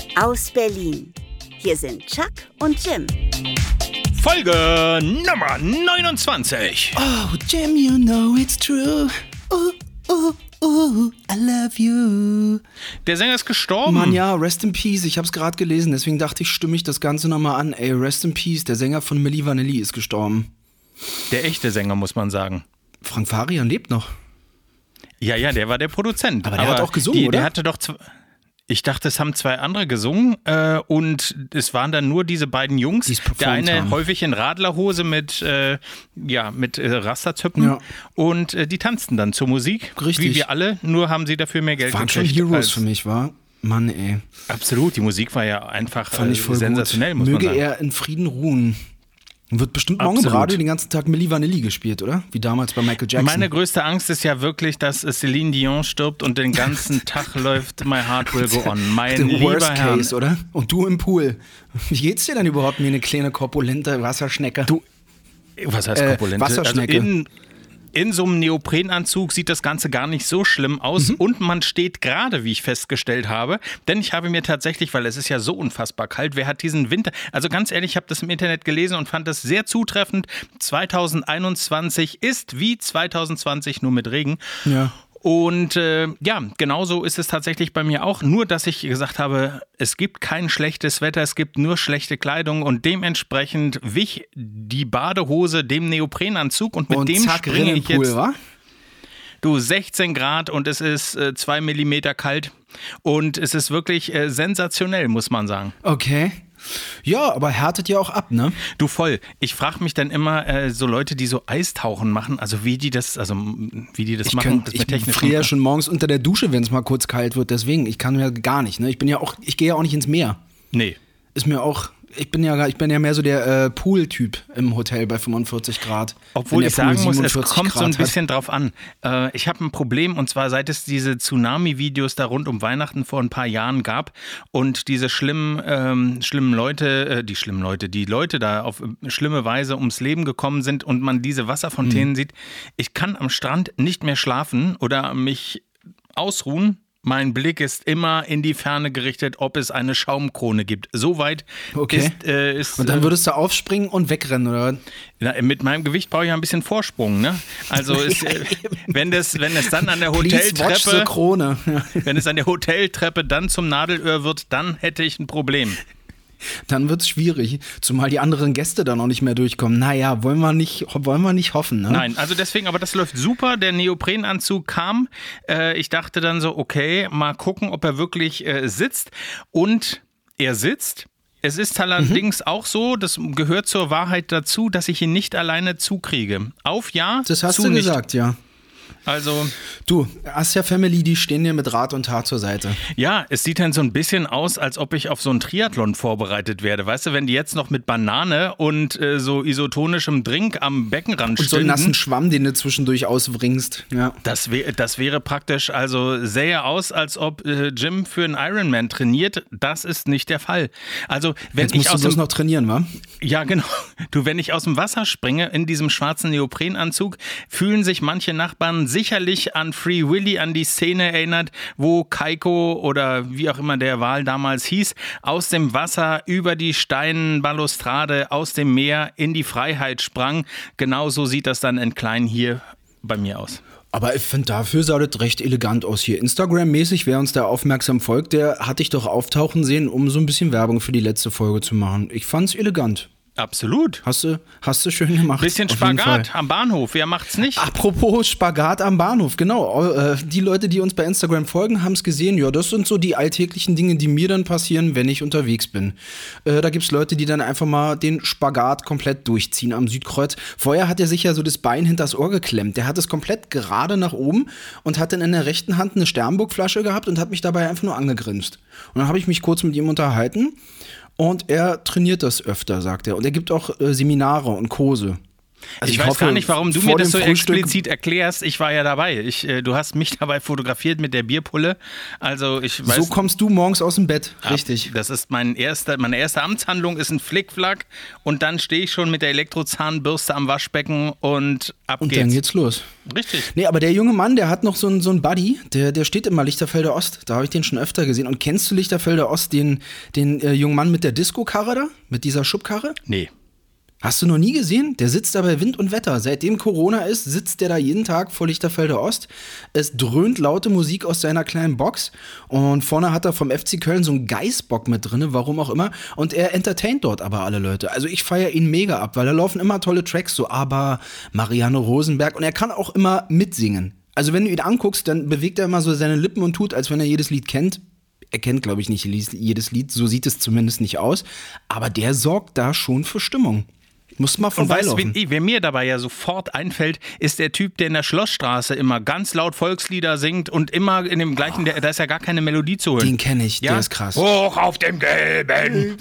aus Berlin. Hier sind Chuck und Jim. Folge Nummer 29. Oh, Jim, you know it's true. I love you. Der Sänger ist gestorben. Mann, ja, rest in peace. Ich hab's gerade gelesen, deswegen dachte ich, stimme ich das Ganze nochmal an. Ey, rest in peace. Der Sänger von Milli Vanilli ist gestorben. Der echte Sänger, muss man sagen. Frank Farian lebt noch. Ja, der war der Produzent. Aber der hat auch gesungen, oder? Der hatte doch... Ich dachte, es haben zwei andere gesungen und es waren dann nur diese beiden Jungs. Der eine häufig in Radlerhose mit Rasterzöpfen. Ja. Und die tanzten dann zur Musik. Richtig. Wie wir alle, nur haben sie dafür mehr Geld gekriegt. Waren schon Heroes für mich, war? Mann, ey. Absolut, die Musik war ja einfach gut. sensationell, muss man sagen. Möge er in Frieden ruhen. Wird bestimmt morgen im Radio den ganzen Tag Milli Vanilli gespielt, oder? Wie damals bei Michael Jackson. Meine größte Angst ist ja wirklich, dass Celine Dion stirbt und den ganzen Tag läuft My Heart Will Go On. Mein lieber Worst Herr. Case, oder? Und du im Pool. Wie geht's dir denn überhaupt wie eine kleine korpulente Wasserschnecke? Was heißt korpulente? Wasserschnecke. Also in so einem Neoprenanzug sieht das Ganze gar nicht so schlimm aus und man steht gerade, wie ich festgestellt habe, denn ich habe mir tatsächlich, weil es ist ja so unfassbar kalt, wer hat diesen Winter, also ganz ehrlich, ich habe das im Internet gelesen und fand das sehr zutreffend, 2021 ist wie 2020 nur mit Regen. Ja. Und genauso ist es tatsächlich bei mir auch. Nur, dass ich gesagt habe, es gibt kein schlechtes Wetter, es gibt nur schlechte Kleidung und dementsprechend wich die Badehose dem Neoprenanzug und mit dem springe ich jetzt. Wa? Du, 16 Grad und es ist 2 Millimeter kalt und es ist wirklich sensationell, muss man sagen. Okay. Ja, aber härtet ja auch ab, ne? Du, voll. Ich frage mich dann immer, so Leute, die so Eistauchen machen, also wie die das machen. Ich friere ja schon morgens unter der Dusche, wenn es mal kurz kalt wird, deswegen, ich kann ja gar nicht, ne? Ich gehe ja auch nicht ins Meer. Nee. Ist mir auch... Ich bin ja mehr so der Pool-Typ im Hotel bei 45 Grad. Obwohl ich sagen muss, es kommt so ein bisschen drauf an. Ich habe ein Problem und zwar seit es diese Tsunami-Videos da rund um Weihnachten vor ein paar Jahren gab und diese schlimmen Leute, die Leute da auf schlimme Weise ums Leben gekommen sind und man diese Wasserfontänen sieht. Ich kann am Strand nicht mehr schlafen oder mich ausruhen. Mein Blick ist immer in die Ferne gerichtet, ob es eine Schaumkrone gibt. Soweit ist... Und dann würdest du aufspringen und wegrennen, oder? Mit meinem Gewicht brauche ich ein bisschen Vorsprung, ne? Also wenn es dann an der Hoteltreppe... Krone. Ja. Wenn es an der Hoteltreppe dann zum Nadelöhr wird, dann hätte ich ein Problem. Dann wird es schwierig, zumal die anderen Gäste da noch nicht mehr durchkommen. Naja, wollen wir nicht hoffen, ne? Nein, also deswegen, aber das läuft super. Der Neoprenanzug kam. Ich dachte dann so, okay, mal gucken, ob er wirklich sitzt. Und er sitzt. Es ist allerdings auch so, das gehört zur Wahrheit dazu, dass ich ihn nicht alleine zukriege. Auf ja, das hast du gesagt, ja. Also du, Asja Family, die stehen dir mit Rat und Tat zur Seite. Ja, es sieht dann so ein bisschen aus, als ob ich auf so einen Triathlon vorbereitet werde. Weißt du, wenn die jetzt noch mit Banane und so isotonischem Drink am Beckenrand stünden. Und so einen nassen Schwamm, den du zwischendurch ausbringst. Ja. Das wäre praktisch, also sähe aus, als ob Jim für einen Ironman trainiert. Das ist nicht der Fall. Also wenn jetzt musst du bloß noch trainieren, wa? Ja, genau. Du, wenn ich aus dem Wasser springe in diesem schwarzen Neoprenanzug, fühlen sich manche Nachbarn sicherlich an Free Willy, an die Szene erinnert, wo Kaiko oder wie auch immer der Wal damals hieß, aus dem Wasser über die Steinbalustrade aus dem Meer in die Freiheit sprang. Genauso sieht das dann in klein hier bei mir aus. Aber ich finde, dafür sah das recht elegant aus hier. Instagram-mäßig, wer uns da aufmerksam folgt, der hat dich doch auftauchen sehen, um so ein bisschen Werbung für die letzte Folge zu machen. Ich fand's elegant. Absolut. Hast du schön gemacht. Bisschen Spagat am Bahnhof, wer macht's nicht? Apropos Spagat am Bahnhof, genau. Die Leute, die uns bei Instagram folgen, haben es gesehen. Ja, das sind so die alltäglichen Dinge, die mir dann passieren, wenn ich unterwegs bin. Da gibt's Leute, die dann einfach mal den Spagat komplett durchziehen am Südkreuz. Vorher hat er sich ja so das Bein hinters Ohr geklemmt. Der hat es komplett gerade nach oben und hat dann in der rechten Hand eine Sternburg-Flasche gehabt und hat mich dabei einfach nur angegrinst. Und dann habe ich mich kurz mit ihm unterhalten. Und er trainiert das öfter, sagt er. Und er gibt auch Seminare und Kurse. Also ich weiß gar nicht, warum du mir das so explizit erklärst. Ich war ja dabei. Du hast mich dabei fotografiert mit der Bierpulle. Also ich weiß. So kommst du morgens aus dem Bett, richtig. Das ist meine erste Amtshandlung, ist ein Flickflack und dann stehe ich schon mit der Elektrozahnbürste am Waschbecken und ab geht's. Und dann geht's los. Richtig. Nee, aber der junge Mann, der hat noch so einen Buddy, der steht immer Lichterfelder Ost. Da habe ich den schon öfter gesehen. Und kennst du Lichterfelder Ost, den jungen Mann mit der Disco-Karre da? Mit dieser Schubkarre? Nee. Hast du noch nie gesehen? Der sitzt da bei Wind und Wetter. Seitdem Corona ist, sitzt der da jeden Tag vor Lichterfelder Ost. Es dröhnt laute Musik aus seiner kleinen Box. Und vorne hat er vom FC Köln so einen Geißbock mit drin, warum auch immer. Und er entertaint dort aber alle Leute. Also ich feiere ihn mega ab, weil da laufen immer tolle Tracks, so Aber, Marianne Rosenberg. Und er kann auch immer mitsingen. Also wenn du ihn anguckst, dann bewegt er immer so seine Lippen und tut, als wenn er jedes Lied kennt. Er kennt, glaube ich, nicht jedes Lied, so sieht es zumindest nicht aus. Aber der sorgt da schon für Stimmung. Muss mal vorbeilaufen. Und weißt du, wer mir dabei ja sofort einfällt, ist der Typ, der in der Schlossstraße immer ganz laut Volkslieder singt und immer in dem gleichen, da ist ja gar keine Melodie zu hören. Den kenne ich, ja? Der ist krass. Hoch auf dem gelben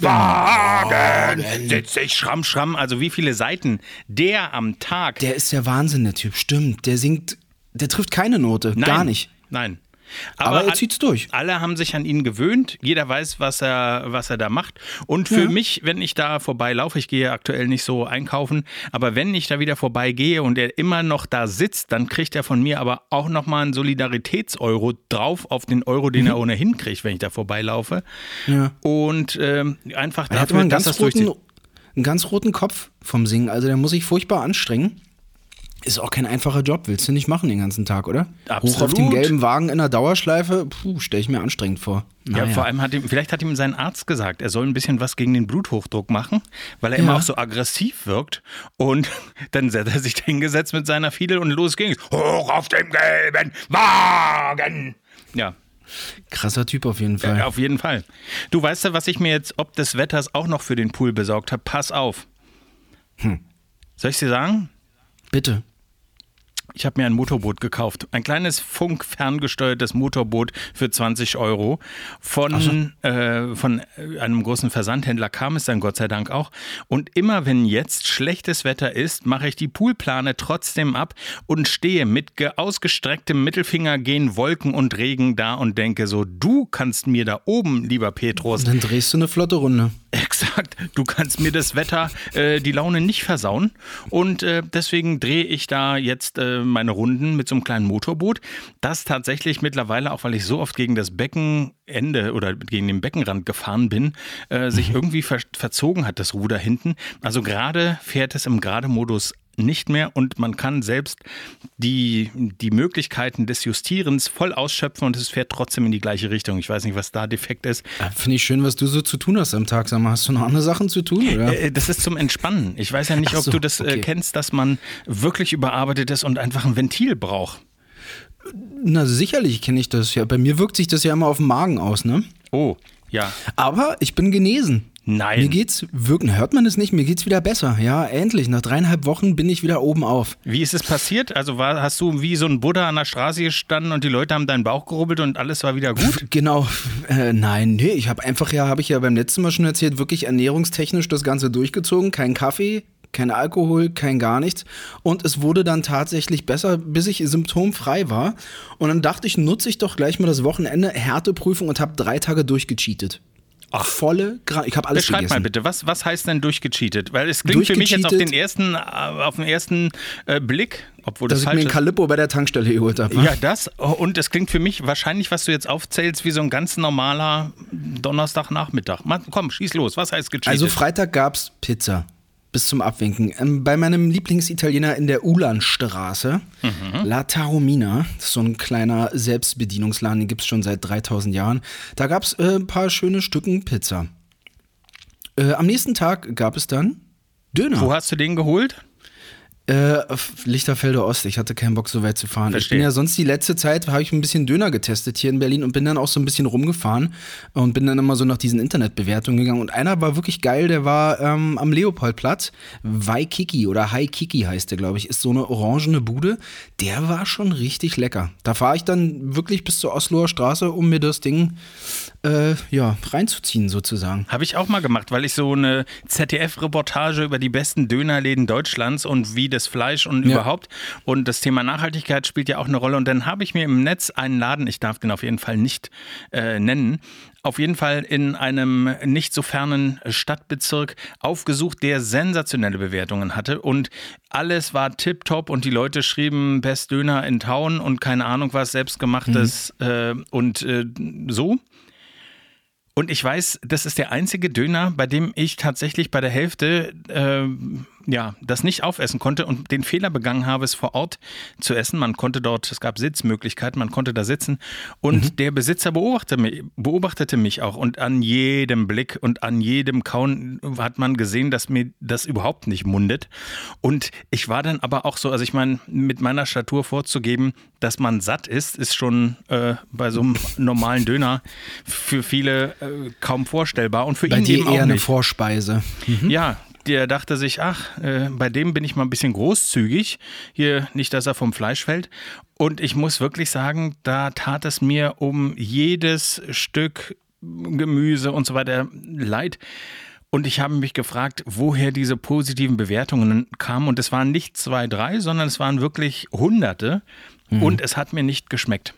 Wagen sitze ich, schramm, schramm. Also wie viele Seiten der am Tag. Der ist der Wahnsinn, der Typ, stimmt. Der singt, der trifft keine Note, gar nicht. Nein. Aber er zieht's durch. Alle haben sich an ihn gewöhnt. Jeder weiß, was er da macht. Und für mich, wenn ich da vorbeilaufe, ich gehe aktuell nicht so einkaufen, aber wenn ich da wieder vorbeigehe und er immer noch da sitzt, dann kriegt er von mir aber auch nochmal einen Solidaritätseuro drauf auf den Euro, den er ohnehin kriegt, wenn ich da vorbeilaufe. Ja. Und einfach er dafür, dass das durchzieht. Einen ganz roten Kopf vom Singen, also der muss sich furchtbar anstrengen. Ist auch kein einfacher Job, willst du nicht machen den ganzen Tag, oder? Absolut. Hoch auf dem gelben Wagen in der Dauerschleife, stelle ich mir anstrengend vor. Ja, vor allem vielleicht hat ihm sein Arzt gesagt, er soll ein bisschen was gegen den Bluthochdruck machen, weil er immer auch so aggressiv wirkt. Und dann hat er sich hingesetzt mit seiner Fiedel und los ging's. Hoch auf dem gelben Wagen! Ja. Krasser Typ auf jeden Fall. Ja, auf jeden Fall. Du weißt ja, was ich mir jetzt ob des Wetters auch noch für den Pool besorgt habe? Pass auf. Soll ich dir sagen? Bitte. Ich habe mir ein Motorboot gekauft. Ein kleines funkferngesteuertes Motorboot für 20 Euro. Von einem großen Versandhändler kam es dann Gott sei Dank auch. Und immer wenn jetzt schlechtes Wetter ist, mache ich die Poolplane trotzdem ab und stehe mit ausgestrecktem Mittelfinger gehen Wolken und Regen da und denke so, du kannst mir da oben, lieber Petrus. Und dann drehst du eine flotte Runde. Exakt. Du kannst mir das Wetter, die Laune nicht versauen. Und deswegen drehe ich da jetzt meine Runden mit so einem kleinen Motorboot, das tatsächlich mittlerweile, auch weil ich so oft gegen das Beckenende oder gegen den Beckenrand gefahren bin, sich irgendwie verzogen hat, das Ruder hinten. Also gerade fährt es im Gerade-Modus nicht mehr und man kann selbst die Möglichkeiten des Justierens voll ausschöpfen und es fährt trotzdem in die gleiche Richtung. Ich weiß nicht, was da defekt ist. Ja, finde ich schön, was du so zu tun hast am Tag. Sag mal, hast du noch andere Sachen zu tun? Oder? Das ist zum Entspannen. Ich weiß ja nicht, ob du das kennst, dass man wirklich überarbeitet ist und einfach ein Ventil braucht. Na, sicherlich kenne ich das ja. Bei mir wirkt sich das ja immer auf den Magen aus, ne? Oh, ja. Aber ich bin genesen. Nein. Mir geht's hört man es nicht, mir geht's wieder besser. Ja, endlich. Nach 3,5 Wochen bin ich wieder oben auf. Wie ist es passiert? Also hast du wie so ein Buddha an der Straße gestanden und die Leute haben deinen Bauch gerubbelt und alles war wieder gut? Genau. Ich habe ich ja beim letzten Mal schon erzählt, wirklich ernährungstechnisch das Ganze durchgezogen. Kein Kaffee, kein Alkohol, kein gar nichts. Und es wurde dann tatsächlich besser, bis ich symptomfrei war. Und dann dachte ich, nutze ich doch gleich mal das Wochenende, Härteprüfung und habe 3 Tage durchgecheatet. Ach, ich habe alles beschreib gegessen. mal bitte, was heißt denn durchgecheatet? Weil es klingt für mich jetzt auf den ersten Blick, obwohl das falsch ist. Dass ich mir ein Calippo bei der Tankstelle geholt habe. Ja, das. Und es klingt für mich wahrscheinlich, was du jetzt aufzählst, wie so ein ganz normaler Donnerstagnachmittag. Komm, schieß los. Was heißt gecheatet? Also Freitag gab's Pizza. Bis zum Abwinken. Bei meinem Lieblingsitaliener in der Ulanstraße, La Taormina, das ist so ein kleiner Selbstbedienungsladen, den gibt es schon seit 3000 Jahren. Da gab es ein paar schöne Stücken Pizza. Am nächsten Tag gab es dann Döner. Wo hast du den geholt? Lichterfelde Ost. Ich hatte keinen Bock, so weit zu fahren. Verstehe. Ich bin ja sonst die letzte Zeit, habe ich ein bisschen Döner getestet hier in Berlin und bin dann auch so ein bisschen rumgefahren und bin dann immer so nach diesen Internetbewertungen gegangen. Und einer war wirklich geil, der war am Leopoldplatz. Waikiki oder Haikiki heißt der, glaube ich. Ist so eine orangene Bude. Der war schon richtig lecker. Da fahre ich dann wirklich bis zur Osloer Straße, um mir das Ding reinzuziehen sozusagen. Habe ich auch mal gemacht, weil ich so eine ZDF-Reportage über die besten Dönerläden Deutschlands und wie das Fleisch und überhaupt und das Thema Nachhaltigkeit spielt ja auch eine Rolle. Und dann habe ich mir im Netz einen Laden, ich darf den auf jeden Fall nicht nennen, auf jeden Fall in einem nicht so fernen Stadtbezirk aufgesucht, der sensationelle Bewertungen hatte und alles war tipptopp und die Leute schrieben Best Döner in Town und keine Ahnung was, selbstgemachtes und so. Und ich weiß, das ist der einzige Döner, bei dem ich tatsächlich bei der Hälfte das nicht aufessen konnte und den Fehler begangen habe, es vor Ort zu essen. Man konnte dort, es gab Sitzmöglichkeiten, man konnte da sitzen und der Besitzer beobachtete mich auch und an jedem Blick und an jedem Kauen hat man gesehen, dass mir das überhaupt nicht mundet. Und ich war dann aber auch so, also ich meine, mit meiner Statur vorzugeben, dass man satt ist schon bei so einem normalen Döner für viele kaum vorstellbar und für bei ihn dir eben auch eher nicht. Eine Vorspeise. Ja, der dachte sich, bei dem bin ich mal ein bisschen großzügig. Hier nicht, dass er vom Fleisch fällt. Und ich muss wirklich sagen, da tat es mir um jedes Stück Gemüse und so weiter leid. Und ich habe mich gefragt, woher diese positiven Bewertungen kamen. Und es waren nicht 2, 3, sondern es waren wirklich Hunderte. Und es hat mir nicht geschmeckt.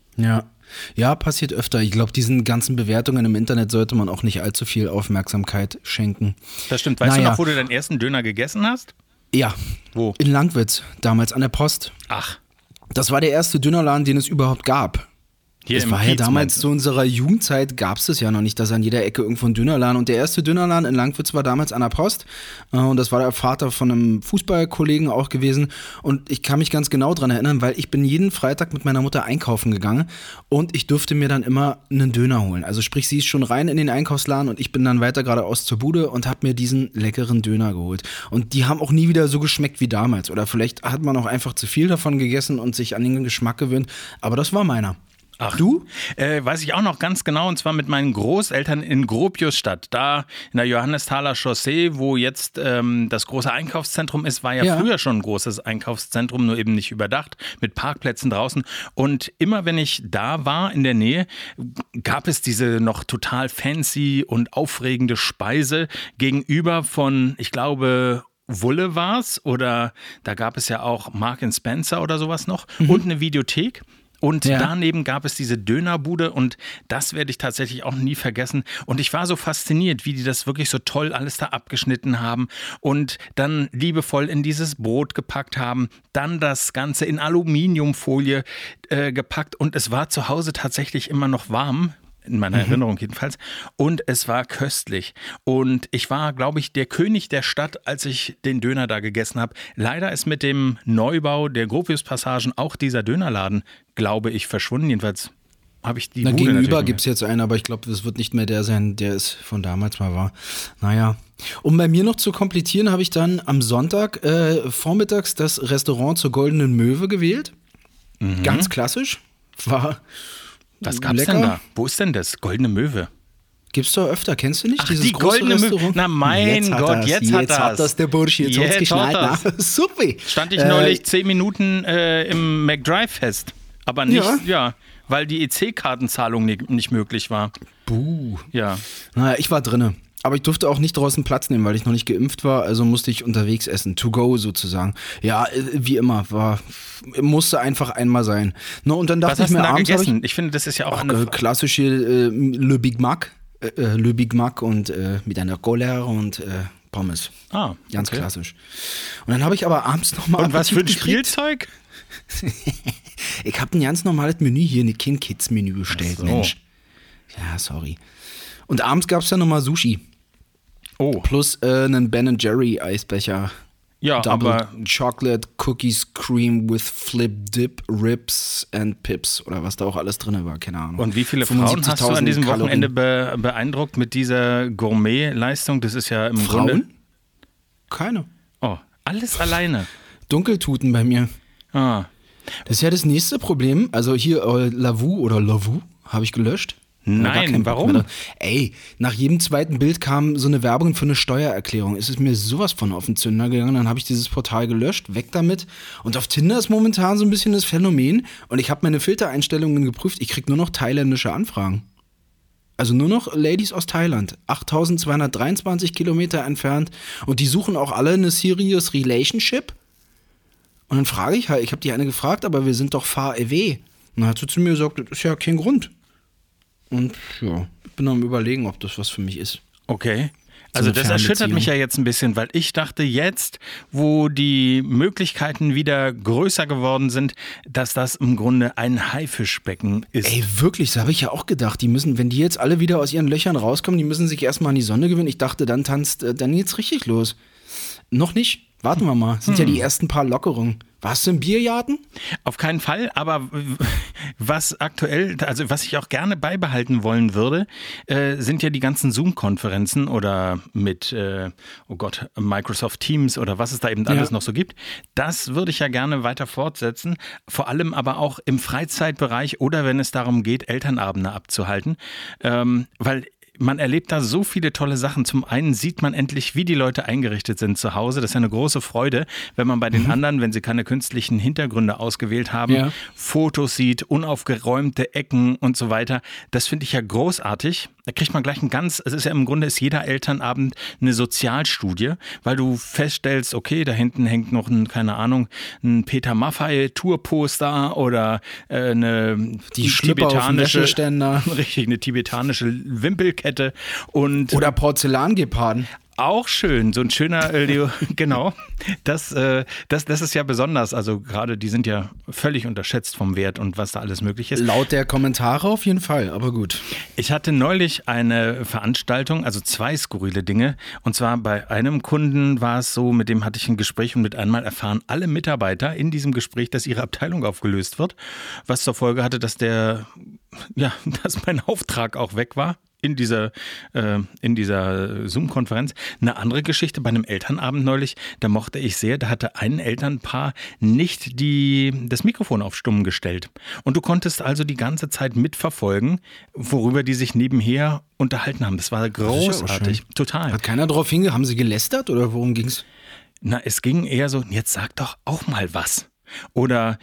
Ja, passiert öfter. Ich glaube, diesen ganzen Bewertungen im Internet sollte man auch nicht allzu viel Aufmerksamkeit schenken. Das stimmt. Weißt du noch, wo du deinen ersten Döner gegessen hast? Ja. Wo? In Langwitz, damals an der Post. Ach. Das war der erste Dönerladen, den es überhaupt gab. Hier das im war Kiez, ja damals zu unserer Jugendzeit, gab es das ja noch nicht, dass an jeder Ecke irgendwo ein Dönerladen. Und der erste Dönerladen in Langwitz war damals an der Post. Und das war der Vater von einem Fußballkollegen auch gewesen. Und ich kann mich ganz genau dran erinnern, weil ich bin jeden Freitag mit meiner Mutter einkaufen gegangen und ich durfte mir dann immer einen Döner holen. Also sprich, sie ist schon rein in den Einkaufsladen und ich bin dann weiter geradeaus zur Bude und habe mir diesen leckeren Döner geholt. Und die haben auch nie wieder so geschmeckt wie damals. Oder vielleicht hat man auch einfach zu viel davon gegessen und sich an den Geschmack gewöhnt. Aber das war meiner. Ach, du? Weiß ich auch noch ganz genau, und zwar mit meinen Großeltern in Gropiusstadt, da in der Johannesthaler Chaussee, wo jetzt das große Einkaufszentrum ist, war ja früher schon ein großes Einkaufszentrum, nur eben nicht überdacht, mit Parkplätzen draußen. Und immer wenn ich da war in der Nähe, gab es diese noch total fancy und aufregende Speise gegenüber von, ich glaube, Wulle war's, oder da gab es ja auch Mark & Spencer oder sowas noch und eine Videothek. Und daneben gab es diese Dönerbude und das werde ich tatsächlich auch nie vergessen. Und ich war so fasziniert, wie die das wirklich so toll alles da abgeschnitten haben und dann liebevoll in dieses Brot gepackt haben, dann das Ganze in Aluminiumfolie gepackt und es war zu Hause tatsächlich immer noch warm. In meiner Erinnerung jedenfalls. Und es war köstlich. Und ich war, glaube ich, der König der Stadt, als ich den Döner da gegessen habe. Leider ist mit dem Neubau der Gropiuspassagen auch dieser Dönerladen, glaube ich, verschwunden. Jedenfalls habe ich die Bude gegenüber gibt es jetzt einen, aber ich glaube, es wird nicht mehr der sein, der es von damals mal war. Naja. Um bei mir noch zu komplettieren, habe ich dann am Sonntag vormittags das Restaurant zur Goldenen Möwe gewählt. Ganz klassisch. War was gab's denn da? Wo ist denn das? Goldene Möwe. Gibt's doch öfter, kennst du nicht? Ach, dieses die große Goldene Möwe. Na mein Gott, jetzt hat das der Bursche, jetzt hat's geschnallt. Super. Stand ich neulich 10 Minuten im McDrive fest. Aber nicht, weil die EC-Kartenzahlung nicht möglich war. Buh. Ja. Naja, ich war drinne. Aber ich durfte auch nicht draußen Platz nehmen, weil ich noch nicht geimpft war, also musste ich unterwegs essen, to go sozusagen. Ja, wie immer, musste einfach einmal sein. No, und dann dachte ich mir, abends gegessen? Ich finde, das ist ja auch eine klassische Le Big Mac, und mit einer Cola und Pommes. Ah, ganz klassisch. Und dann habe ich aber abends nochmal. Und was für ein Spielzeug? Ich habe ein ganz normales Menü hier, ein Kind-Kids-Menü bestellt, so. Mensch. Ja, sorry. Und abends gab es dann nochmal Sushi. Oh. Plus einen Ben & Jerry Eisbecher. Ja, Double aber Chocolate Cookies Cream with Flip Dip, Ribs and Pips oder was da auch alles drin war, keine Ahnung. Und wie viele Frauen hast du an diesem Wochenende beeindruckt mit dieser Gourmet-Leistung? Das ist ja im Grunde... Keine. Oh, alles alleine. Dunkeltuten bei mir. Ah. Das ist ja das nächste Problem. Also hier Lavu habe ich gelöscht. Nein, warum? Ey, nach jedem zweiten Bild kam so eine Werbung für eine Steuererklärung. Es ist mir sowas von auf den Zünder gegangen. Dann habe ich dieses Portal gelöscht, weg damit. Und auf Tinder ist momentan so ein bisschen das Phänomen. Und ich habe meine Filtereinstellungen geprüft. Ich kriege nur noch thailändische Anfragen. Also nur noch Ladies aus Thailand. 8223 Kilometer entfernt. Und die suchen auch alle eine serious relationship. Und dann frage ich halt, ich habe die eine gefragt, aber wir sind doch far away. Und dann hat sie zu mir gesagt, das ist ja kein Grund. Und ja, ich bin am Überlegen, ob das was für mich ist. Okay. Also das erschüttert mich ja jetzt ein bisschen, weil ich dachte jetzt, wo die Möglichkeiten wieder größer geworden sind, dass das im Grunde ein Haifischbecken ist. Ey, wirklich, das habe ich ja auch gedacht. Die müssen, wenn die jetzt alle wieder aus ihren Löchern rauskommen, die müssen sich erstmal an die Sonne gewöhnen. Ich dachte, dann geht's richtig los. Noch nicht. Warten wir mal. Sind ja die ersten paar Lockerungen. Warst du im Biergarten? Auf keinen Fall, aber was aktuell, also was ich auch gerne beibehalten wollen würde, sind ja die ganzen Zoom-Konferenzen oder mit, Microsoft Teams oder was es da eben alles noch so gibt. Das würde ich ja gerne weiter fortsetzen, vor allem aber auch im Freizeitbereich oder wenn es darum geht, Elternabende abzuhalten, weil man erlebt da so viele tolle Sachen. Zum einen sieht man endlich, wie die Leute eingerichtet sind zu Hause. Das ist ja eine große Freude, wenn man bei den anderen, wenn sie keine künstlichen Hintergründe ausgewählt haben, Fotos sieht, unaufgeräumte Ecken und so weiter. Das finde ich ja großartig. Da kriegt man gleich es ist ja im Grunde ist jeder Elternabend eine Sozialstudie, weil du feststellst, okay, da hinten hängt noch ein Peter Maffay Tourposter oder eine tibetanische richtig, eine tibetanische Wimpelkette oder Porzellangeparden. Auch schön, so ein schöner genau. Das ist ja besonders. Also gerade die sind ja völlig unterschätzt vom Wert und was da alles möglich ist. Laut der Kommentare auf jeden Fall, aber gut. Ich hatte neulich eine Veranstaltung, also 2 skurrile Dinge. Und zwar bei einem Kunden war es so, mit dem hatte ich ein Gespräch und mit einmal erfahren alle Mitarbeiter in diesem Gespräch, dass ihre Abteilung aufgelöst wird. Was zur Folge hatte, dass mein Auftrag auch weg war. In dieser Zoom-Konferenz. Eine andere Geschichte bei einem Elternabend neulich, da mochte ich sehr, da hatte ein Elternpaar nicht das Mikrofon auf Stumm gestellt. Und du konntest also die ganze Zeit mitverfolgen, worüber die sich nebenher unterhalten haben. Das war großartig. Total. Hat keiner drauf hingewiesen? Haben sie gelästert oder worum ging's? Na, es ging eher so, jetzt sag doch auch mal was. Oder,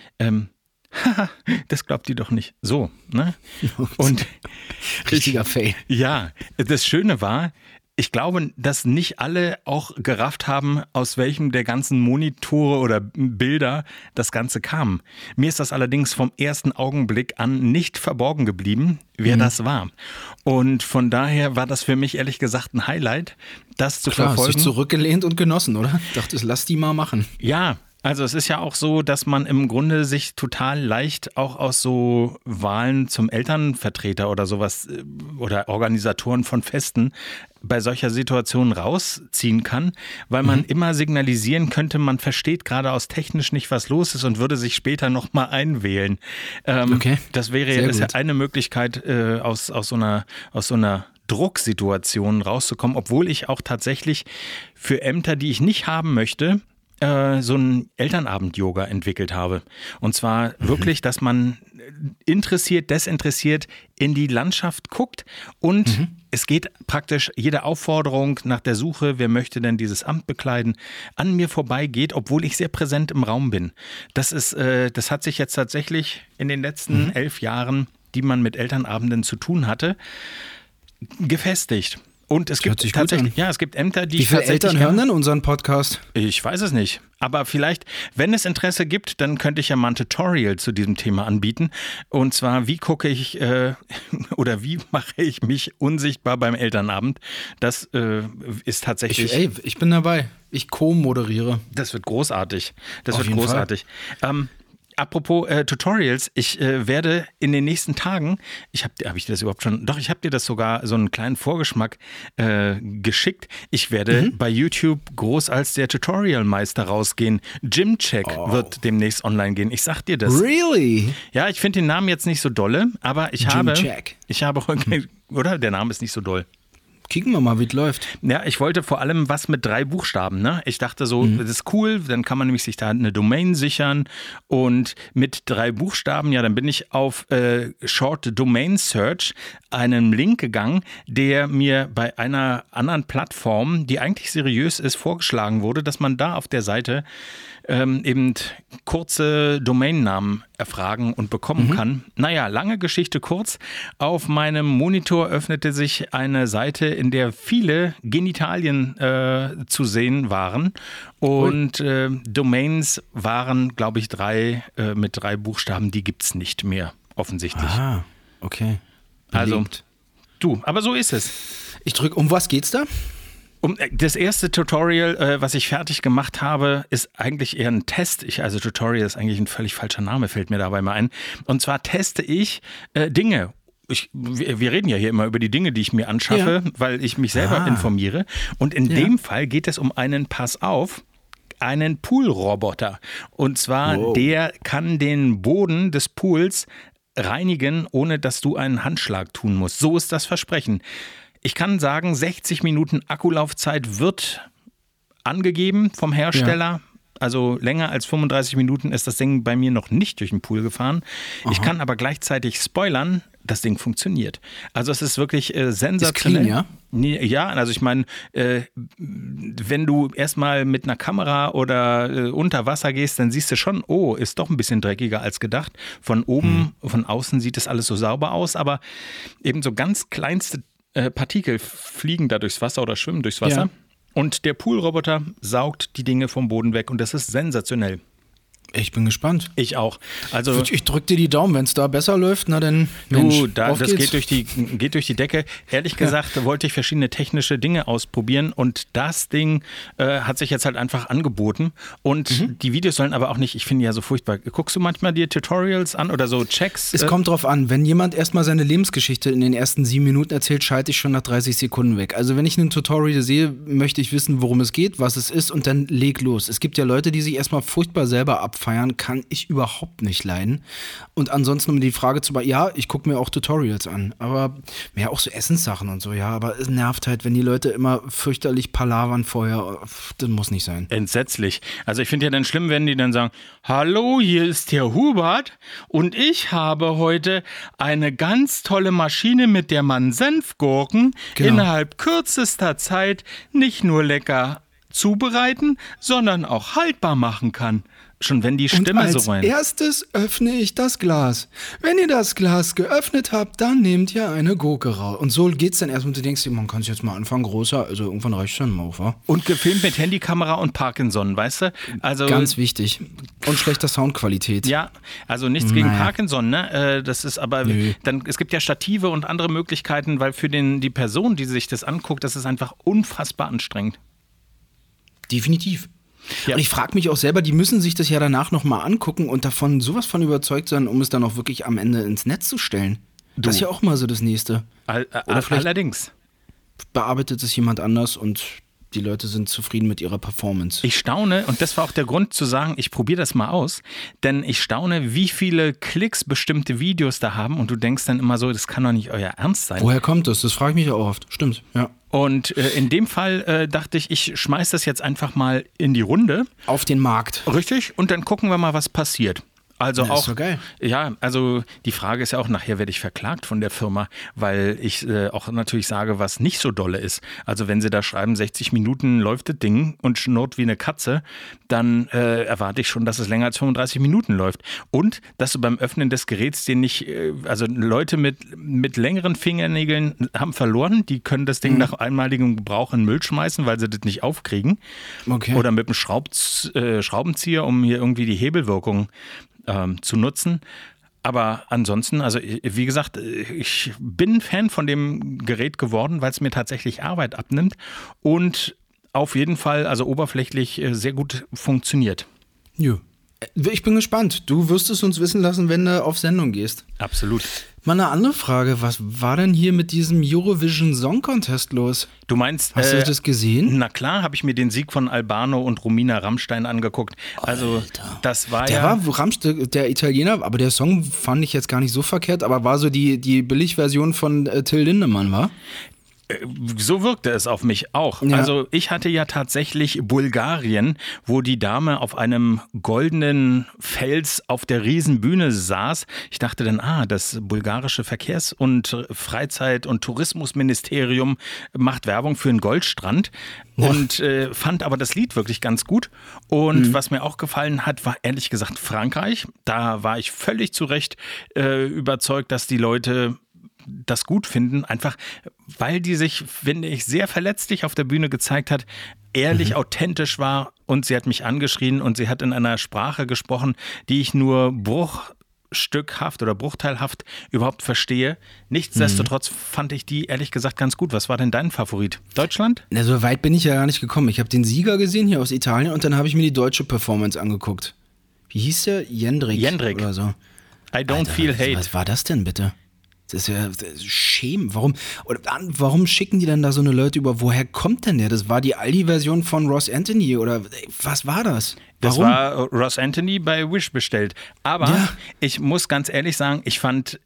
das glaubt die doch nicht. So, ne? Und richtiger Fail. Ja, das Schöne war, ich glaube, dass nicht alle auch gerafft haben, aus welchem der ganzen Monitore oder Bilder das Ganze kam. Mir ist das allerdings vom ersten Augenblick an nicht verborgen geblieben, wer das war. Und von daher war das für mich ehrlich gesagt ein Highlight, das zu verfolgen. Hast dich zurückgelehnt und genossen, oder? Dachtest, lass die mal machen. Ja. Also es ist ja auch so, dass man im Grunde sich total leicht auch aus so Wahlen zum Elternvertreter oder sowas oder Organisatoren von Festen bei solcher Situation rausziehen kann, weil man immer signalisieren könnte, man versteht gerade aus technisch nicht, was los ist und würde sich später nochmal einwählen. Okay. Das wäre ja eine Möglichkeit aus so einer Drucksituation rauszukommen, obwohl ich auch tatsächlich für Ämter, die ich nicht haben möchte, so ein Elternabend-Yoga entwickelt habe. Und zwar wirklich, dass man desinteressiert in die Landschaft guckt und es geht praktisch jede Aufforderung nach der Suche, wer möchte denn dieses Amt bekleiden, an mir vorbeigeht, obwohl ich sehr präsent im Raum bin. Das hat sich jetzt tatsächlich in den letzten 11 Jahren, die man mit Elternabenden zu tun hatte, gefestigt. Und es gibt tatsächlich, es gibt Ämter, die Wie viele Eltern hören denn unseren Podcast? Ich weiß es nicht. Aber vielleicht, wenn es Interesse gibt, dann könnte ich ja mal ein Tutorial zu diesem Thema anbieten. Und zwar, wie gucke ich wie mache ich mich unsichtbar beim Elternabend? Das ist tatsächlich. Ich bin dabei. Ich co-moderiere. Das wird großartig. Apropos Tutorials, ich werde in den nächsten Tagen, ich habe dir das sogar so einen kleinen Vorgeschmack geschickt. Ich werde bei YouTube groß als der Tutorial-Meister rausgehen. Gymcheck wird demnächst online gehen. Ich sag dir das. Really? Ja, ich finde den Namen jetzt nicht so dolle, aber ich habe, oder? Der Name ist nicht so doll. Kicken wir mal, wie es läuft. Ja, ich wollte vor allem was mit 3 Buchstaben. Ne? Ich dachte so, das ist cool, dann kann man nämlich sich da eine Domain sichern. Und mit 3 Buchstaben, ja, dann bin ich auf Short Domain Search einen Link gegangen, der mir bei einer anderen Plattform, die eigentlich seriös ist, vorgeschlagen wurde, dass man da auf der Seite eben kurze Domainnamen erfragen und bekommen kann. Naja, lange Geschichte kurz. Auf meinem Monitor öffnete sich eine Seite, in der viele Genitalien zu sehen waren. Und Domains waren, glaube ich, 3 mit 3 Buchstaben. Die gibt es nicht mehr, offensichtlich. Ah, okay. Belegt. Also, du, aber so ist es. Ich drücke, um was geht's da? Das erste Tutorial, was ich fertig gemacht habe, ist eigentlich eher ein Test. Also Tutorial ist eigentlich ein völlig falscher Name, fällt mir dabei mal ein. Und zwar teste ich Dinge. Wir reden ja hier immer über die Dinge, die ich mir anschaffe, weil ich mich selber informiere. Und in dem Fall geht es um einen, pass auf, einen Poolroboter. Und zwar, der kann den Boden des Pools reinigen, ohne dass du einen Handschlag tun musst. So ist das Versprechen. Ich kann sagen, 60 Minuten Akkulaufzeit wird angegeben vom Hersteller. Ja. Also länger als 35 Minuten ist das Ding bei mir noch nicht durch den Pool gefahren. Aha. Ich kann aber gleichzeitig spoilern, das Ding funktioniert. Also es ist wirklich sensationell. Ist clean, ja? Ja, also ich meine, wenn du erstmal mit einer Kamera oder unter Wasser gehst, dann siehst du schon, oh, ist doch ein bisschen dreckiger als gedacht. Von oben, von außen sieht es alles so sauber aus, aber eben so ganz kleinste Partikel fliegen da durchs Wasser oder schwimmen durchs Wasser. Ja. Und der Poolroboter saugt die Dinge vom Boden weg und das ist sensationell. Ich bin gespannt. Ich auch. Also ich drück dir die Daumen, wenn es da besser läuft, na dann das geht durch die Decke. Ehrlich gesagt wollte ich verschiedene technische Dinge ausprobieren und das Ding hat sich jetzt halt einfach angeboten und die Videos sollen aber auch nicht, ich finde ja so furchtbar. Guckst du manchmal dir Tutorials an oder so Checks? Es kommt drauf an, wenn jemand erstmal seine Lebensgeschichte in den ersten 7 Minuten erzählt, schalte ich schon nach 30 Sekunden weg. Also wenn ich ein Tutorial sehe, möchte ich wissen, worum es geht, was es ist und dann leg los. Es gibt ja Leute, die sich erstmal furchtbar selber abfeiern, kann ich überhaupt nicht leiden. Und ansonsten, um die Frage zu beantworten, ja, ich gucke mir auch Tutorials an, aber ja, auch so Essenssachen und so, ja, aber es nervt halt, wenn die Leute immer fürchterlich palavern vorher, das muss nicht sein. Entsetzlich. Also ich finde ja dann schlimm, wenn die dann sagen, hallo, hier ist der Hubert und ich habe heute eine ganz tolle Maschine, mit der man Senfgurken innerhalb kürzester Zeit nicht nur lecker zubereiten, sondern auch haltbar machen kann. Schon wenn die Stimme so rein. Als erstes öffne ich das Glas. Wenn ihr das Glas geöffnet habt, dann nehmt ihr eine Gurke raus. Und so geht's dann erst und du denkst, man kann es jetzt mal anfangen, großer, also irgendwann reicht es schon mal auf, wa? Und gefilmt mit Handykamera und Parkinson, weißt du? Also ganz wichtig. Und schlechter Soundqualität. Ja, also nichts gegen Parkinson, ne? Das ist aber, dann, es gibt ja Stative und andere Möglichkeiten, weil für die Person, die sich das anguckt, das ist einfach unfassbar anstrengend. Definitiv. Ja. Und ich frage mich auch selber, die müssen sich das ja danach nochmal angucken und davon sowas von überzeugt sein, um es dann auch wirklich am Ende ins Netz zu stellen. Das ist ja auch mal so das Nächste. Oder allerdings. Bearbeitet es jemand anders und die Leute sind zufrieden mit ihrer Performance. Ich staune, und das war auch der Grund zu sagen, ich probiere das mal aus, denn ich staune, wie viele Klicks bestimmte Videos da haben und du denkst dann immer so, das kann doch nicht euer Ernst sein. Woher kommt das? Das frage ich mich auch oft. Stimmt, ja. Und in dem Fall dachte ich schmeiß das jetzt einfach mal in die Runde. Auf den Markt. Richtig, und dann gucken wir mal, was passiert. Also ja, auch, ist so geil. Ja, also die Frage ist ja auch, nachher werde ich verklagt von der Firma, weil ich auch natürlich sage, was nicht so dolle ist. Also wenn sie da schreiben, 60 Minuten läuft das Ding und schnurrt wie eine Katze, dann erwarte ich schon, dass es länger als 35 Minuten läuft. Und, dass du beim Öffnen des Geräts den nicht, also Leute mit längeren Fingernägeln haben verloren, die können das Ding nach einmaligem Gebrauch in den Müll schmeißen, weil sie das nicht aufkriegen. Okay. Oder mit einem Schraubenzieher, um hier irgendwie die Hebelwirkung zu nutzen. Aber ansonsten, also wie gesagt, ich bin Fan von dem Gerät geworden, weil es mir tatsächlich Arbeit abnimmt und auf jeden Fall, also oberflächlich sehr gut funktioniert. Ja. Ich bin gespannt. Du wirst es uns wissen lassen, wenn du auf Sendung gehst. Absolut. Mal eine andere Frage. Was war denn hier mit diesem Eurovision Song Contest los? Du meinst... Hast du das gesehen? Na klar, habe ich mir den Sieg von Albano und Romina Rammstein angeguckt. Also, Alter. Das war der war Rammstein, der Italiener, aber der Song fand ich jetzt gar nicht so verkehrt, aber war so die Billigversion von Till Lindemann, war? So wirkte es auf mich auch. Ja. Also ich hatte ja tatsächlich Bulgarien, wo die Dame auf einem goldenen Fels auf der Riesenbühne saß. Ich dachte dann, das bulgarische Verkehrs- und Freizeit- und Tourismusministerium macht Werbung für einen Goldstrand und fand aber das Lied wirklich ganz gut. Und was mir auch gefallen hat, war ehrlich gesagt Frankreich. Da war ich völlig zu Recht überzeugt, dass die Leute das gut finden, einfach weil die sich, finde ich, sehr verletzlich auf der Bühne gezeigt hat, ehrlich, authentisch war und sie hat mich angeschrien und sie hat in einer Sprache gesprochen, die ich nur bruchstückhaft oder bruchteilhaft überhaupt verstehe. Nichtsdestotrotz fand ich die ehrlich gesagt ganz gut. Was war denn dein Favorit? Deutschland? Na, so weit bin ich ja gar nicht gekommen. Ich habe den Sieger gesehen hier aus Italien und dann habe ich mir die deutsche Performance angeguckt. Wie hieß der? Jendrik oder so. I don't feel hate. Was war das denn bitte? Das ist ja Schämen. Warum schicken die dann da so eine Leute über? Woher kommt denn der? Das war die Aldi-Version von Ross Anthony oder was war das? Warum? Das war Ross Anthony bei Wish bestellt. Aber ich muss ganz ehrlich sagen, ich fand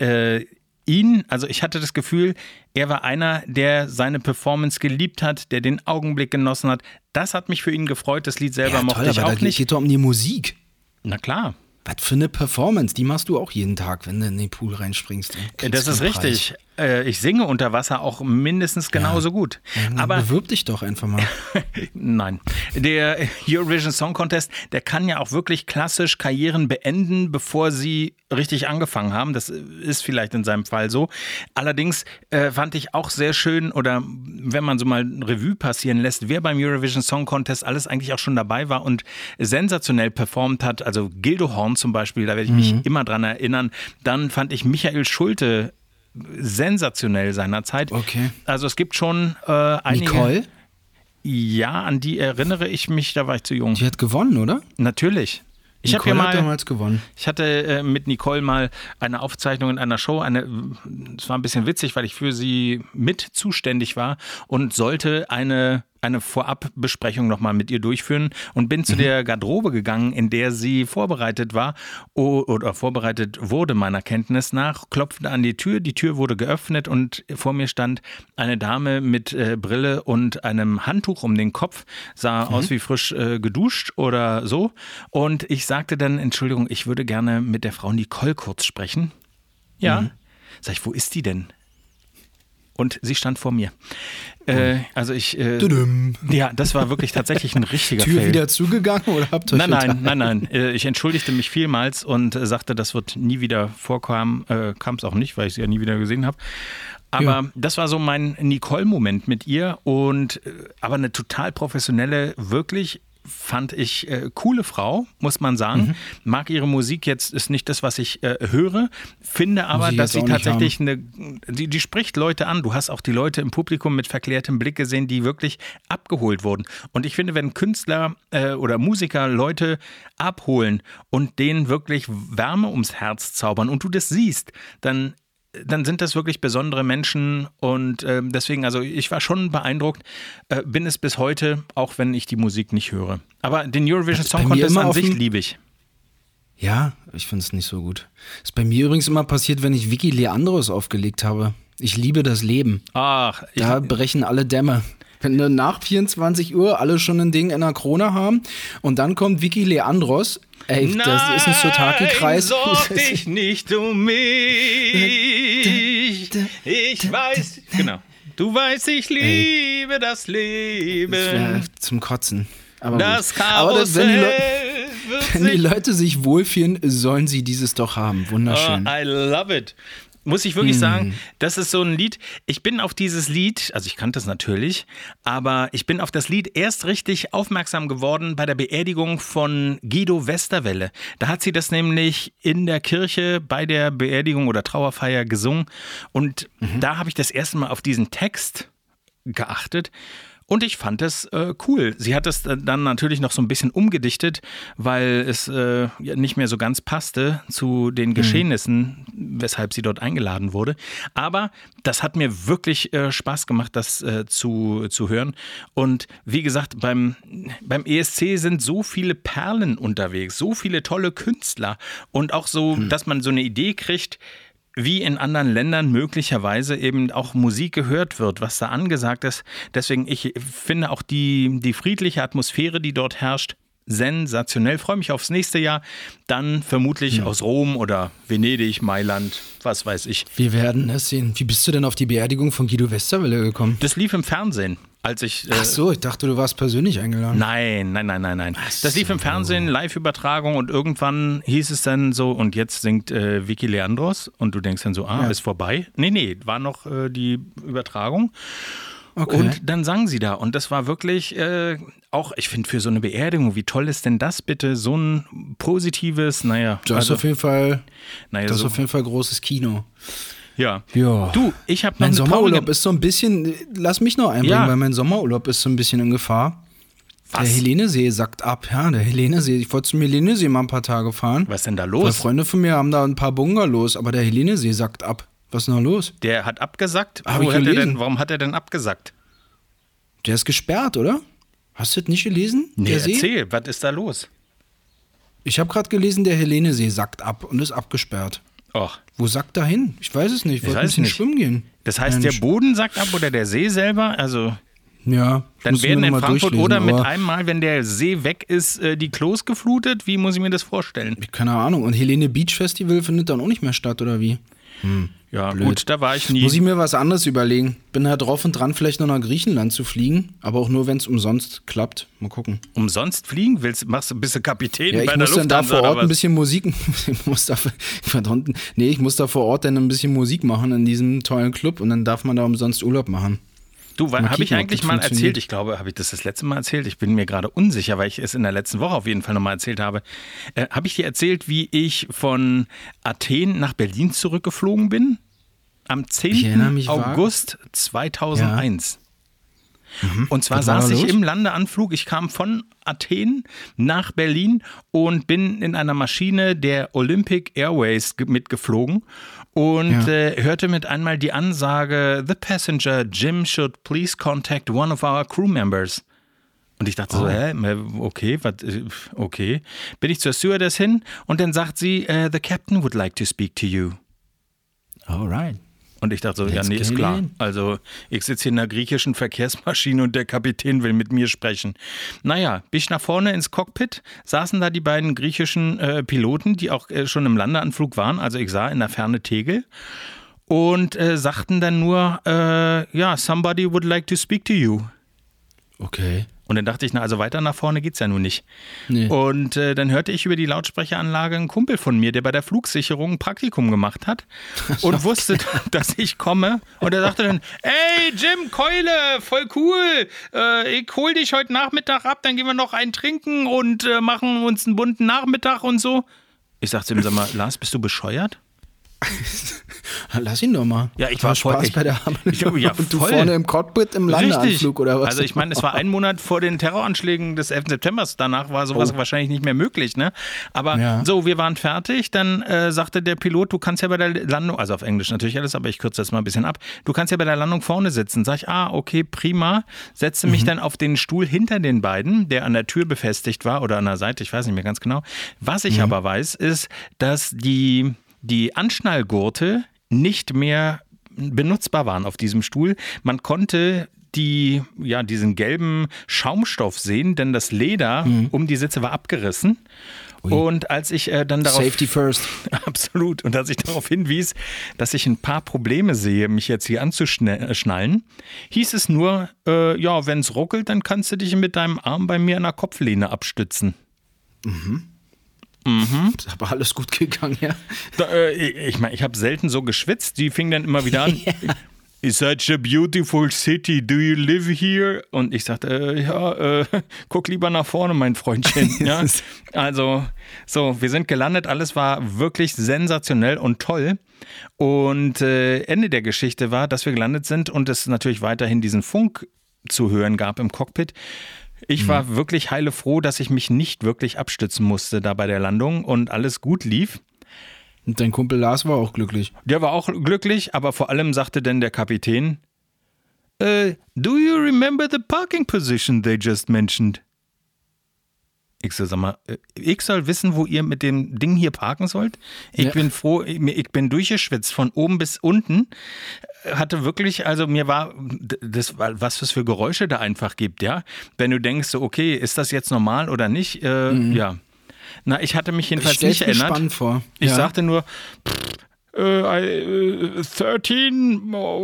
ihn, also ich hatte das Gefühl, er war einer, der seine Performance geliebt hat, der den Augenblick genossen hat. Das hat mich für ihn gefreut. Das Lied selber mochte ich auch nicht. Es geht doch um die Musik. Na klar. Was für eine Performance, die machst du auch jeden Tag, wenn du in den Pool reinspringst. Das ist richtig. Ich singe unter Wasser auch mindestens genauso gut. Aber bewirb dich doch einfach mal. Nein. Der Eurovision Song Contest, der kann ja auch wirklich klassisch Karrieren beenden, bevor sie richtig angefangen haben. Das ist vielleicht in seinem Fall so. Allerdings fand ich auch sehr schön, oder wenn man so mal Revue passieren lässt, wer beim Eurovision Song Contest alles eigentlich auch schon dabei war und sensationell performt hat. Also Gildo Horn zum Beispiel, da werde ich mich immer dran erinnern. Dann fand ich Michael Schulte sensationell seinerzeit. Okay. Also es gibt schon einige. Nicole? Ja, an die erinnere ich mich, da war ich zu jung. Die hat gewonnen, oder? Natürlich. Nicole hat damals gewonnen. Ich hatte mit Nicole mal eine Aufzeichnung in einer Show. Es war ein bisschen witzig, weil ich für sie mit zuständig war und sollte eine Vorabbesprechung nochmal mit ihr durchführen und bin zu der Garderobe gegangen, in der sie vorbereitet war oder vorbereitet wurde, meiner Kenntnis nach, klopfte an die Tür wurde geöffnet und vor mir stand eine Dame mit Brille und einem Handtuch um den Kopf, sah aus wie frisch geduscht oder so und ich sagte dann, Entschuldigung, ich würde gerne mit der Frau Nicole kurz sprechen. Ja, sag ich, wo ist die denn? Und sie stand vor mir. Ja, das war wirklich tatsächlich ein richtiger Tür Fail. wieder zugegangen oder habt ihr Nein. Ich entschuldigte mich vielmals und sagte, das wird nie wieder vorkommen. Kam es auch nicht, weil ich sie ja nie wieder gesehen habe. Aber das war so mein Nicole-Moment mit ihr und aber eine total professionelle, wirklich fand ich coole Frau, muss man sagen. Mag ihre Musik jetzt, ist nicht das, was ich höre, finde aber, dass sie tatsächlich die spricht Leute an. Du hast auch die Leute im Publikum mit verklärtem Blick gesehen, die wirklich abgeholt wurden. Und ich finde, wenn Künstler oder Musiker Leute abholen und denen wirklich Wärme ums Herz zaubern und du das siehst, dann sind das wirklich besondere Menschen und deswegen, also ich war schon beeindruckt, bin es bis heute, auch wenn ich die Musik nicht höre. Aber den Eurovision Song Contest an sich liebe ich. Ja, ich finde es nicht so gut. Ist bei mir übrigens immer passiert, wenn ich Vicky Leandros aufgelegt habe. Ich liebe das Leben. Da brechen alle Dämme. Wenn nach 24 Uhr alle schon ein Ding in der Krone haben und dann kommt Vicky Leandros. Ey, das ist ein Sotaki-Kreis. Sorg dich nicht um mich. Ich weiß, genau. Du weißt, ich liebe das Leben. Das wäre zum Kotzen. Aber das Karussell wenn die Leute sich wohlfühlen, sollen sie dieses doch haben. Wunderschön. I love it. Muss ich wirklich sagen, das ist so ein Lied, ich bin auf dieses Lied, also ich kannte es natürlich, aber ich bin auf das Lied erst richtig aufmerksam geworden bei der Beerdigung von Guido Westerwelle. Da hat sie das nämlich in der Kirche bei der Beerdigung oder Trauerfeier gesungen und da habe ich das erste Mal auf diesen Text geachtet. Und ich fand es cool. Sie hat es dann natürlich noch so ein bisschen umgedichtet, weil es nicht mehr so ganz passte zu den Geschehnissen, weshalb sie dort eingeladen wurde. Aber das hat mir wirklich Spaß gemacht, das zu hören. Und wie gesagt, beim ESC sind so viele Perlen unterwegs, so viele tolle Künstler. Und auch so, dass man so eine Idee kriegt, wie in anderen Ländern möglicherweise eben auch Musik gehört wird, was da angesagt ist. Deswegen, ich finde auch die friedliche Atmosphäre, die dort herrscht, sensationell. Freue mich aufs nächste Jahr. Dann vermutlich aus Rom oder Venedig, Mailand, was weiß ich. Wir werden es sehen. Wie bist du denn auf die Beerdigung von Guido Westerwelle gekommen? Das lief im Fernsehen. Als ich, Ach so, ich dachte, du warst persönlich eingeladen. Nein. Das lief im Fernsehen, Live-Übertragung und irgendwann hieß es dann so, und jetzt singt Vicky Leandros und du denkst dann so, ist vorbei. Nee, war noch die Übertragung. Okay. Und dann sang sie da und das war wirklich auch, ich finde, für so eine Beerdigung, wie toll ist denn das bitte, so ein positives, Das ist auf jeden Fall großes Kino. Ja. Du, ich habe noch mein Sommerurlaub ist so ein bisschen, lass mich noch einbringen, weil mein Sommerurlaub ist so ein bisschen in Gefahr. Was? Der Helenesee sackt ab, der Helenesee. Ich wollte zum Helenesee mal ein paar Tage fahren. Was ist denn da los? Weil Freunde von mir haben da ein paar Bungalows, aber der Helenesee sackt ab. Was ist denn da los? Der hat abgesackt? Warum hat er denn abgesackt? Der ist gesperrt, oder? Hast du das nicht gelesen? Nee, erzähl, was ist da los? Ich habe gerade gelesen, der Helenesee sackt ab und ist abgesperrt. Och. Wo sackt da hin? Ich weiß es nicht. Ich wollte ein bisschen schwimmen gehen. Das heißt, der Boden sackt ab oder der See selber? Also. Ja. Dann werden in Frankfurt oder mit einem Mal, wenn der See weg ist, die Klos geflutet? Wie muss ich mir das vorstellen? Keine Ahnung. Und Helene Beach Festival findet dann auch nicht mehr statt, oder wie? Ja, blöd. Gut, da war ich nie. Muss ich mir was anderes überlegen. Bin da drauf und dran, vielleicht noch nach Griechenland zu fliegen, aber auch nur, wenn es umsonst klappt. Mal gucken. Umsonst fliegen? Bist du Kapitän bei der Lufthansa? Ich muss dann da vor Ort ein bisschen Musik. Ich muss da vor Ort dann ein bisschen Musik machen in diesem tollen Club und dann darf man da umsonst Urlaub machen. Du, habe ich eigentlich mal erzählt? Ich glaube, habe ich das letzte Mal erzählt? Ich bin mir gerade unsicher, weil ich es in der letzten Woche auf jeden Fall nochmal erzählt habe. Habe ich dir erzählt, wie ich von Athen nach Berlin zurückgeflogen bin? Am 10. August 2001. Ja. Und zwar saß ich im Landeanflug. Ich kam von Athen nach Berlin und bin in einer Maschine der Olympic Airways mitgeflogen und hörte mit einmal die Ansage: The passenger Jim should please contact one of our crew members. Und ich dachte okay. Bin ich zur Stewardess hin und dann sagt sie: The captain would like to speak to you. Alright. Und ich dachte so, ist klar. Also ich sitze hier in einer griechischen Verkehrsmaschine und der Kapitän will mit mir sprechen. Bin ich nach vorne ins Cockpit, saßen da die beiden griechischen Piloten, die auch schon im Landeanflug waren. Also ich sah in der Ferne Tegel und sagten dann nur, somebody would like to speak to you. Okay. Und dann dachte ich, also weiter nach vorne geht's ja nun nicht. Nee. Und dann hörte ich über die Lautsprecheranlage einen Kumpel von mir, der bei der Flugsicherung ein Praktikum gemacht hat und wusste, dass ich komme. Und er sagte dann: Ey, Jim, Keule, voll cool. Ich hol dich heute Nachmittag ab, dann gehen wir noch einen trinken und machen uns einen bunten Nachmittag und so. Ich sagte ihm, sag mal, Lars, bist du bescheuert? Lass ihn doch mal. Ja, ich war voll. Bei der Arbeit. Und du vorne im Cockpit im Landeanflug oder was? Also ich meine, es war ein Monat vor den Terroranschlägen des 11. September. Danach war sowas wahrscheinlich nicht mehr möglich, ne? Aber wir waren fertig. Dann sagte der Pilot, du kannst ja bei der Landung, also auf Englisch natürlich alles, aber ich kürze das mal ein bisschen ab. Du kannst ja bei der Landung vorne sitzen. Sag ich, okay, prima. Setze mich dann auf den Stuhl hinter den beiden, der an der Tür befestigt war oder an der Seite, ich weiß nicht mehr ganz genau. Was ich aber weiß, ist, dass die Anschnallgurte nicht mehr benutzbar waren auf diesem Stuhl. Man konnte diesen gelben Schaumstoff sehen, denn das Leder um die Sitze war abgerissen. Ui. Und als ich dann darauf... Safety first. Absolut. Und als ich darauf hinwies, dass ich ein paar Probleme sehe, mich jetzt hier anzuschnallen, hieß es nur, wenn es ruckelt, dann kannst du dich mit deinem Arm bei mir an der Kopflehne abstützen. Ist aber alles gut gegangen, ja. Ich meine, ich habe selten so geschwitzt. Die fing dann immer wieder an. It's such a beautiful city. Do you live here? Und ich sagte, guck lieber nach vorne, mein Freundchen. Ja? Also, wir sind gelandet. Alles war wirklich sensationell und toll. Und Ende der Geschichte war, dass wir gelandet sind und es natürlich weiterhin diesen Funk zu hören gab im Cockpit. Ich war wirklich heilefroh, dass ich mich nicht wirklich abstützen musste da bei der Landung und alles gut lief. Und dein Kumpel Lars war auch glücklich. Der war auch glücklich, aber vor allem sagte dann der Kapitän, do you remember the parking position they just mentioned? Ich so, sag mal, ich soll wissen, wo ihr mit dem Ding hier parken sollt? Ich bin froh, ich bin durchgeschwitzt von oben bis unten. Hatte wirklich, also mir war, was es für Geräusche da einfach gibt, ja. Wenn du denkst, so, okay, ist das jetzt normal oder nicht? Ja. Na, ich hatte mich jedenfalls nicht erinnert. Ich spannend vor. Ich sagte nur, 13,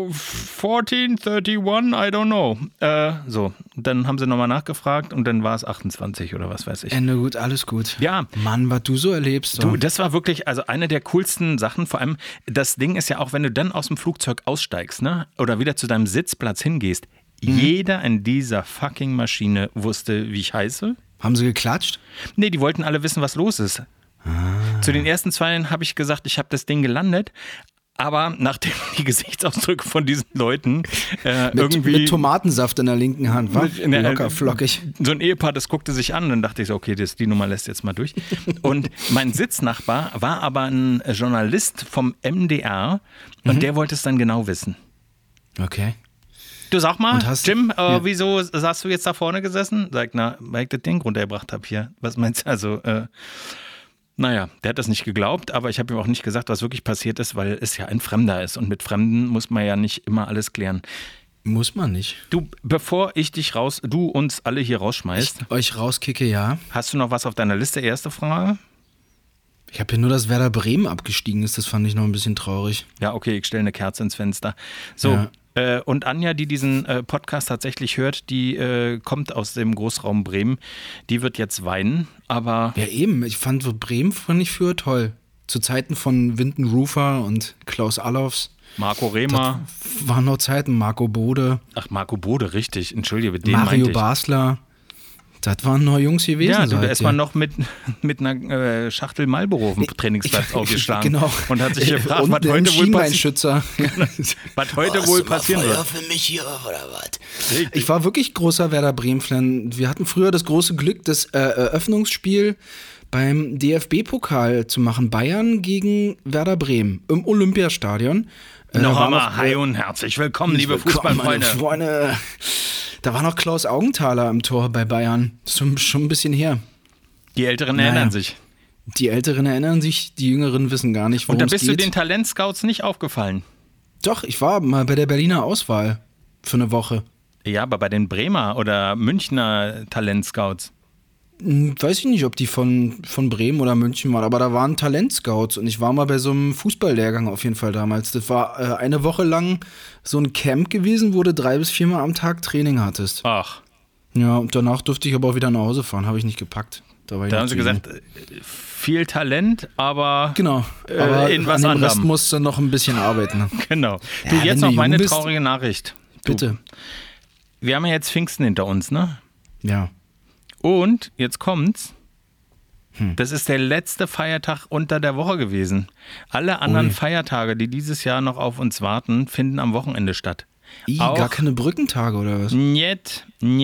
14, 31, I don't know. So, dann haben sie nochmal nachgefragt und dann war es 28 oder was weiß ich. Ende gut, alles gut. Ja. Mann, was du so erlebst. Du, das war wirklich, also eine der coolsten Sachen, vor allem, das Ding ist ja auch, wenn du dann aus dem Flugzeug aussteigst, ne, oder wieder zu deinem Sitzplatz hingehst, jeder in dieser fucking Maschine wusste, wie ich heiße. Haben sie geklatscht? Nee, die wollten alle wissen, was los ist. Zu den ersten 2 habe ich gesagt, ich habe das Ding gelandet, aber nachdem die Gesichtsausdrücke von diesen Leuten irgendwie... Mit Tomatensaft in der linken Hand, war locker flockig. So ein Ehepaar, das guckte sich an und dann dachte ich so, okay, die Nummer lässt jetzt mal durch. Und mein Sitznachbar war aber ein Journalist vom MDR und der wollte es dann genau wissen. Okay. Du sag mal, Jim, wieso hast du jetzt da vorne gesessen? Sag, weil ich das Ding runtergebracht habe hier. Was meinst du? Also, naja, der hat das nicht geglaubt, aber ich habe ihm auch nicht gesagt, was wirklich passiert ist, weil es ja ein Fremder ist und mit Fremden muss man ja nicht immer alles klären. Muss man nicht. Du, bevor ich du uns alle hier rausschmeißt. Ich euch rauskicke, ja. Hast du noch was auf deiner Liste? Erste Frage. Ich habe hier nur, dass Werder Bremen abgestiegen ist, das fand ich noch ein bisschen traurig. Ja, okay, ich stelle eine Kerze ins Fenster. So. Ja. Und Anja, die diesen Podcast tatsächlich hört, die kommt aus dem Großraum Bremen. Die wird jetzt weinen, aber... Ja eben, ich fand Bremen früher toll. Zu Zeiten von Winton Rufer und Klaus Allofs. Marco Rehmer. Das waren noch Zeiten, Marco Bode. Ach, Marco Bode, richtig. Entschuldige, mit dem Mario Basler. Das waren noch Jungs gewesen. Ja, du ist man noch mit einer Schachtel Marlboro auf dem Trainingsplatz aufgeschlagen. Genau. Und hat sich gefragt, was heute wohl passieren was heute wohl passieren wird. Für mich hier oder was? Ich war wirklich großer Werder Bremen-Fan. Wir hatten früher das große Glück, das Eröffnungsspiel beim DFB-Pokal zu machen. Bayern gegen Werder Bremen im Olympiastadion. Noch einmal hi und herzlich willkommen, liebe Fußballfreunde. Da war noch Klaus Augenthaler im Tor bei Bayern. Das ist schon ein bisschen her. Die Älteren erinnern sich. Die Älteren erinnern sich, die Jüngeren wissen gar nicht, worum es geht. Und da bist du den Talentscouts nicht aufgefallen? Doch, ich war mal bei der Berliner Auswahl für eine Woche. Ja, aber bei den Bremer oder Münchner Talentscouts? Weiß ich nicht, ob die von Bremen oder München waren, aber da waren Talentscouts und ich war mal bei so einem Fußballlehrgang auf jeden Fall damals. Das war eine Woche lang so ein Camp gewesen, wo du 3 bis 4 Mal am Tag Training hattest. Ach. Ja, und danach durfte ich aber auch wieder nach Hause fahren, habe ich nicht gepackt. Da haben sie gesagt, viel Talent, aber, genau, aber in was an dem anderem. Rest musst du noch ein bisschen arbeiten. Genau. Du, ja, jetzt noch meine traurige Nachricht. Bitte. Wir haben ja jetzt Pfingsten hinter uns, ne? Ja. Und jetzt kommt's. Das ist der letzte Feiertag unter der Woche gewesen. Alle anderen Feiertage, die dieses Jahr noch auf uns warten, finden am Wochenende statt. Gar keine Brückentage oder was? Niet.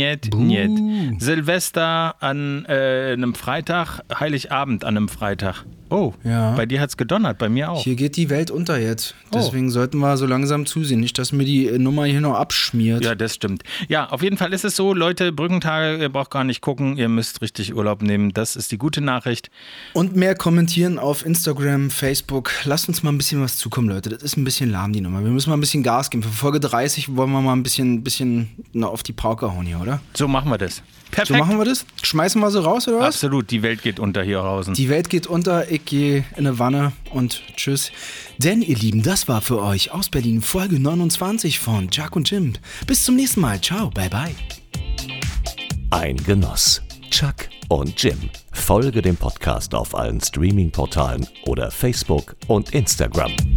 Silvester an einem Freitag, Heiligabend an einem Freitag. Oh, ja. Bei dir hat's gedonnert, bei mir auch. Hier geht die Welt unter jetzt. Deswegen sollten wir so langsam zusehen. Nicht, dass mir die Nummer hier noch abschmiert. Ja, das stimmt. Ja, auf jeden Fall ist es so, Leute, Brückentage, ihr braucht gar nicht gucken. Ihr müsst richtig Urlaub nehmen. Das ist die gute Nachricht. Und mehr kommentieren auf Instagram, Facebook. Lasst uns mal ein bisschen was zukommen, Leute. Das ist ein bisschen lahm, die Nummer. Wir müssen mal ein bisschen Gas geben. Für Folge 30 wollen wir mal ein bisschen auf die Pauke hauen hier, oder? So machen wir das. Perfekt. So machen wir das? Schmeißen wir so raus, oder was? Absolut, die Welt geht unter hier draußen. Die Welt geht unter, ich gehe in eine Wanne und tschüss. Denn, ihr Lieben, das war für euch aus Berlin Folge 29 von Chuck und Jim. Bis zum nächsten Mal. Ciao, bye bye. Ein Genuss. Chuck und Jim. Folge dem Podcast auf allen Streaming-Portalen oder Facebook und Instagram.